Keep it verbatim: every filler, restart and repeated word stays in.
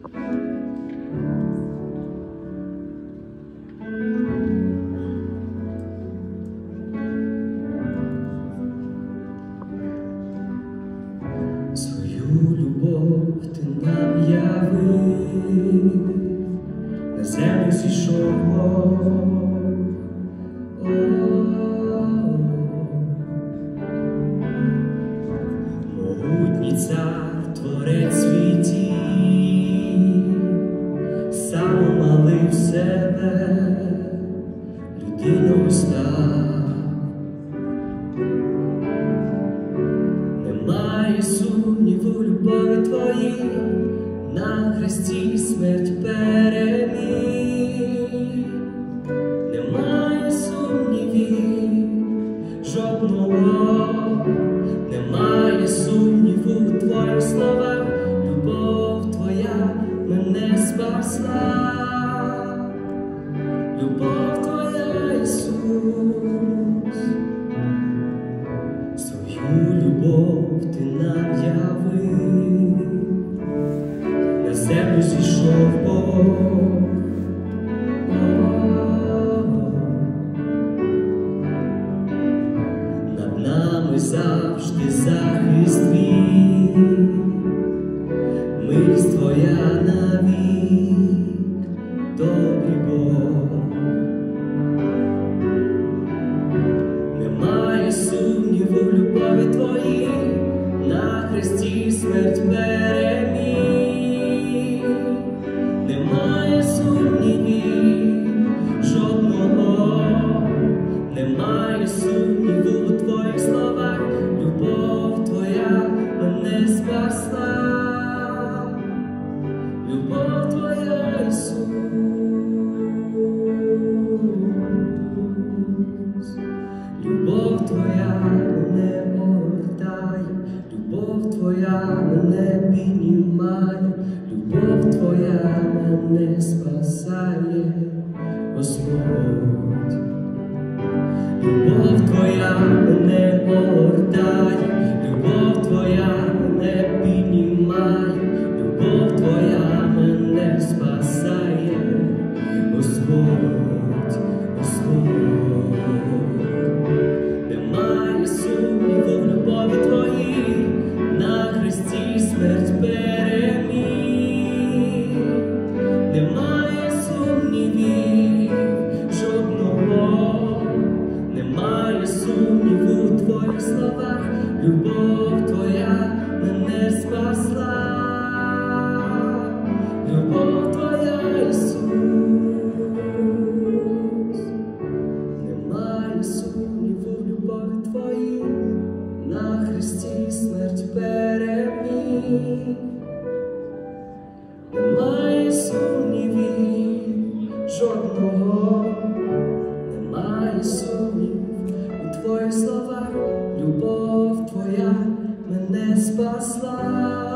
Свою любов ти нам явив, на землю зійшов Бог. Могутній цар, творець світів, сам омалив себе, людиною став. Немає сумніву любові твоїй, на хресті смерть переміг. Немає сумнівів жодного, немає сумніву у твоїх словах. Любов твоя мене спасла, любов твоя, Ісус. Свою любов ти нам явив, на землю зійшов Бог. Над нами завжди захист твій, милість твоя навік, добрий Бог. Немає сумніву в любові твоїй, на хресті смерть переміг. Немає сумнівів жодного, немає сумніву у твоїх словах. Любов твоя мене спасла, любов твоя, Ісус. Любов твоя мене огортає, любов твоя мене піднімає, любов твоя мене спасає, Господь. Любов твоя мене огортає, любов твоя мене піднімає, любов твоя мене спасає, Господь, Господь. Немає сумніву в любові твоїй, на хресті смерть переміг. Немає сумнівів жодного, немає сумніву у твоїх словах. Любов твоя мене спасла, любов твоя, Ісус. Немає сумніву в любові твоїй, на хресті смерть переміг. Немає сумнівів жодного, немає сумнів у твоїх словах. Любов твоя мене спасла.